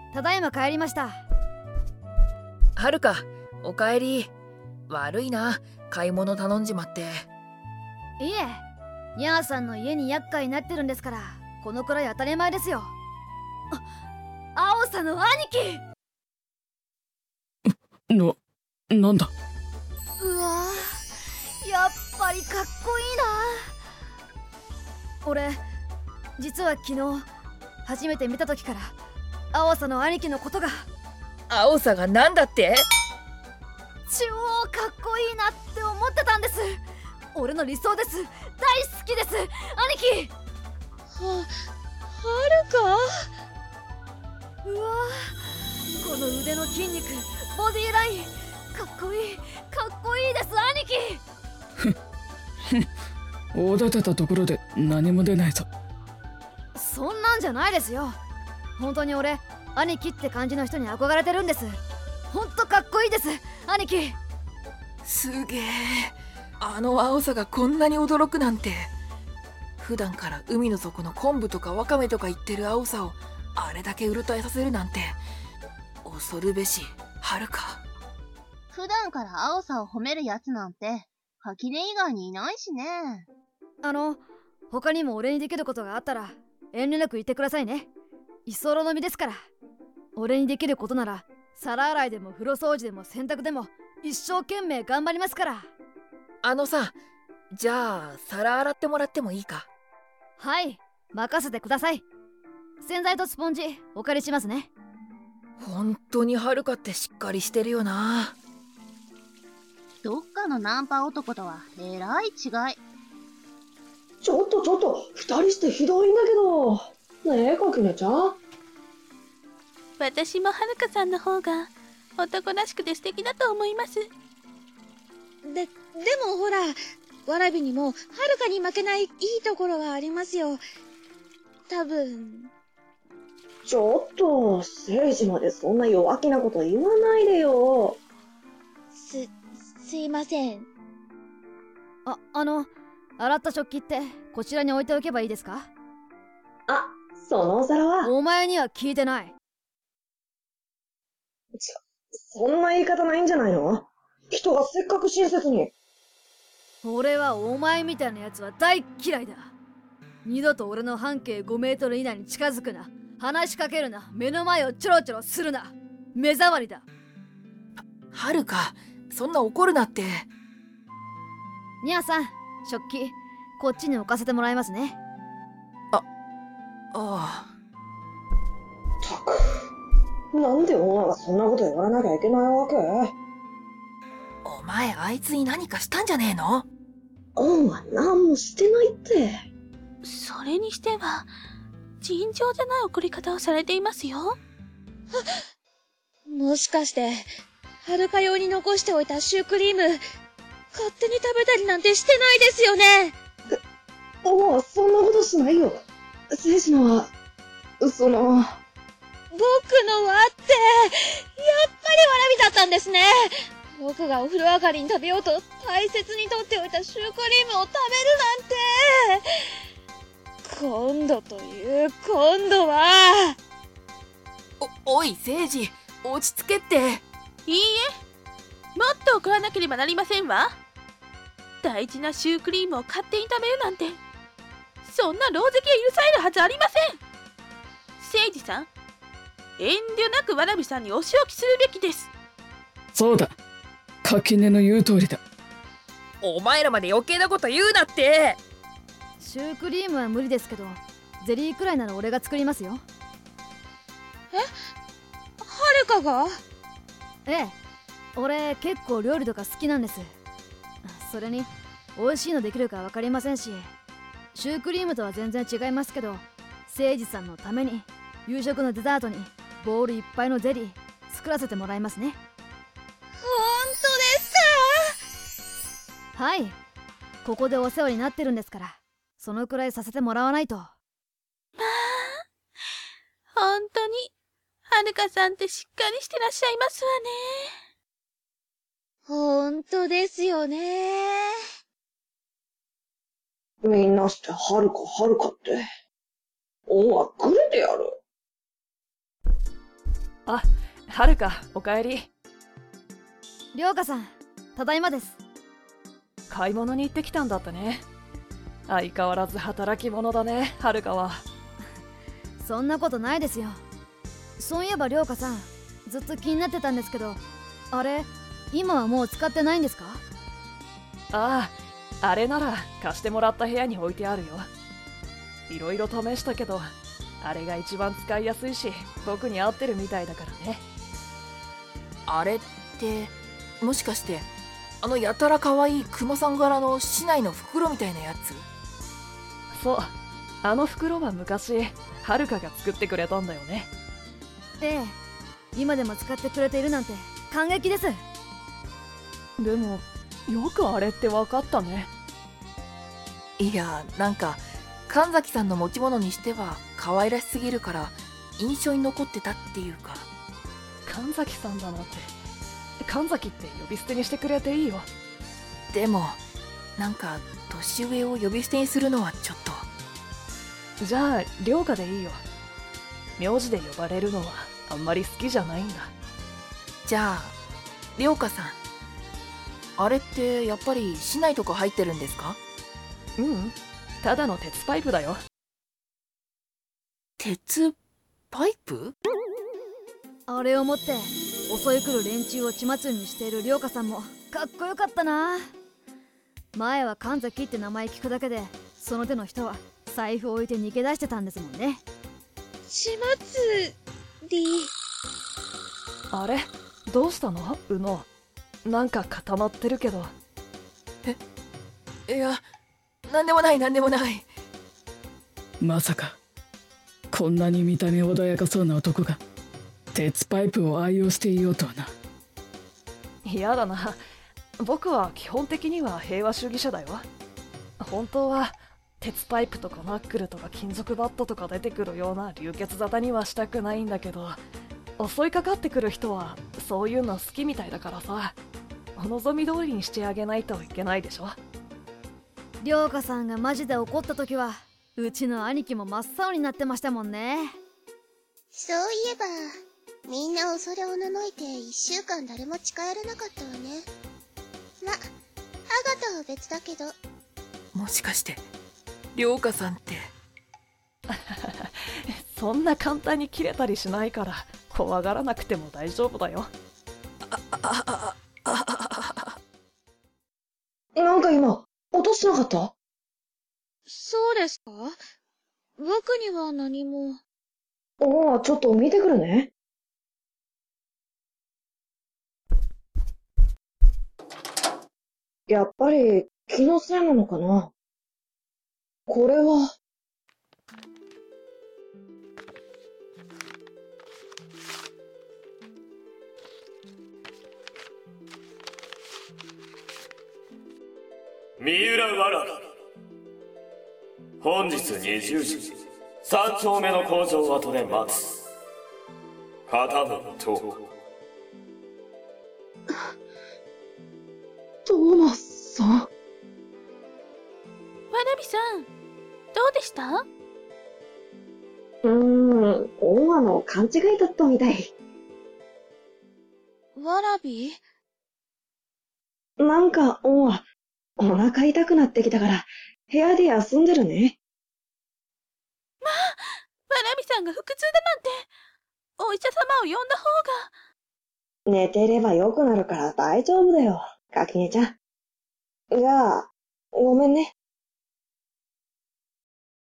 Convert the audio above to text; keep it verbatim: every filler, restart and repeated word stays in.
ただいま帰りました。 はるか、おかえり。悪いな、買い物頼んじまって。 いえ、ニャーさんの家に厄介になってるんですから、このくらい当たり前ですよ。あ、青さの兄貴。 な、なんだ。 うわー、やっぱりかっこいいな。俺、実は昨日初めて見た時から青さの兄貴のことが。 青さがなんだって？ 超かっこいいなって思ってたんです。俺の理想です。大好きです、兄貴。 は、はるか？ うわー、この腕の筋肉、ボディライン、かっこいい、かっこいいです、兄貴。 おだてたところで何も出ないぞ。 そんなんじゃないですよ。本当に俺、兄貴って感じの人に憧れてるんです。ほんとかっこいいです、兄貴。 すげえ、あの青さがこんなに驚くなんて。普段から海の底の昆布とかワカメとか言ってる青さをあれだけうるたえさせるなんて、恐るべし、はるか。 普段から青さを褒めるやつなんて垣根以外にいないしね。 あの、他にも俺にできることがあったら遠慮なく言ってくださいね。居候の身ですから。俺にできることなら皿洗いでも風呂掃除でも洗濯でも一生懸命頑張りますから。 あのさ、じゃあ皿洗ってもらってもいいか？ はい、任せてください。洗剤とスポンジお借りしますね。 本当にはるかってしっかりしてるよな。 どっかのナンパ男とはえらい違い。 ちょっとちょっと、二人してひどいんだけど。ねえ、かきねちゃん。 私もはるかさんの方が男らしくて素敵だと思います。で、 でもほら、わらびにもはるかに負けないいいところがありますよ。多分。 ちょっと、聖司までそんな弱気なこと言わないでよ。 す、すいません。 あ、あの、洗った食器ってこちらに置いておけばいいですか？ あ、そのお皿は。 お前には聞いてない。 ちょ、そんな言い方ないんじゃないの？人がせっかく親切に。 俺はお前みたいなやつは大嫌いだ。二度と俺の半径ごメートル以内に近づくな。話しかけるな。目の前をちょろちょろするな。目障りだ。 は、はるか、そんな怒るなって。 ニャーさん、食器こっちに置かせてもらいますね。 あ、ああ。 たく、なんで女がそんなこと言わなきゃいけないわけ？ お前、あいつに何かしたんじゃねえの？ オンは何もしてないって。 それにしては尋常じゃない怒り方をされていますよ。 もしかして、はるか用に残しておいたシュークリーム、勝手に食べたりなんてしてないですよね。 オンはそんなことしないよ。聖司のは、その。僕のはって、やっぱりわらびだったんですね。僕がお風呂上がりに食べようと大切に取っておいたシュークリームを食べるなんて。今度という今度は。 お、おい、聖司、落ち着けって。 いいえ、もっと怒らなければなりませんわ。大事なシュークリームを勝手に食べるなんて、そんな狼藉が許されるはずありません。聖司さん、遠慮なくわらびさんにお仕置きするべきです。 そうだ、垣根の言う通りだ。 お前らまで余計なこと言うなって。 シュークリームは無理ですけど、ゼリーくらいなら俺が作りますよ。 え？はるかが？ ええ、俺結構料理とか好きなんです。それに美味しいのできるか分かりませんし、シュークリームとは全然違いますけど、聖司さんのために夕食のデザートにボウルいっぱいのゼリー作らせてもらいますね。 ほんとですか？はい、ここでお世話になってるんですから、そのくらいさせてもらわないと。まあ、 本当にはるかさんってしっかりしてらっしゃいますわね。 ほんとですよね。 みんなしてはるかはるかって。オンはグレてやる。 あ、はるか、おかえり。 りょうかさん、ただいまです。 買い物に行ってきたんだったね。相変わらず働き者だね、はるかは。 そんなことないですよ。そういえばりょうかさん、ずっと気になってたんですけど、あれ今はもう使ってないんですか？ ああ、あれなら貸してもらった部屋に置いてあるよ。いろいろ試したけど、あれが一番使いやすいし、僕に合ってるみたいだからね。 あれってもしかしてあのやたら可愛いクマさん柄の市内の袋みたいなやつ？ そう、あの袋は昔はるかが作ってくれたんだよね。 ええ、今でも使ってくれているなんて感激です。 でもよくあれって分かったね。 いや、なんか神崎さんの持ち物にしては可愛らしすぎるから印象に残ってたっていうか。 神崎さんだなって。神崎って呼び捨てにしてくれていいよ。 でもなんか年上を呼び捨てにするのはちょっと。 じゃあ涼香でいいよ。名字で呼ばれるのはあんまり好きじゃないんだ。 じゃあ涼香さん、あれってやっぱり市内とか入ってるんですか？ ううん、ただの鉄パイプだよ。 鉄パイプ？ あれを持って襲い来る連中を血祭りにしているりょうかさんもかっこよかったな。前は神崎って名前聞くだけでその手の人は財布を置いて逃げ出してたんですもんね。 血祭り。 あれどうしたの宇野、なんか固まってるけど。 え、いや、なんでもないなんでもない。 まさかこんなに見た目穏やかそうな男が鉄パイプを愛用していようとはな。 嫌だな。僕は基本的には平和主義者だよ。本当は鉄パイプとかナックルとか金属バットとか出てくるような流血沙汰にはしたくないんだけど、襲いかかってくる人はそういうの好きみたいだからさ、お望み通りにしてあげないといけないでしょ。 りょうかさんがマジで怒った時はうちの兄貴も真っ青になってましたもんね。 そういえばみんな恐れおののいて一週間誰も近寄れなかったわね。ま、アガタは別だけど。 もしかして涼香さんってそんな簡単に切れたりしないから怖がらなくても大丈夫だよ。 なんか今音しなかった？ そうですか？僕には何も。 おお、ちょっと見てくるね。やっぱり気のせいなのかな。これは。 三浦わらび、本日にじゅうじ三丁目の工場跡で待つ。片分とトーマスさん。 わらびさん、どうでした？ うーん、オンアの勘違いだったみたい。 わらび？ なんかオンア、お腹痛くなってきたから部屋で休んでるね。 まあ、わらびさんが腹痛だなんて、お医者様を呼んだ方が。 寝てれば良くなるから大丈夫だよ、垣根ちゃん。じゃあ、ごめんね。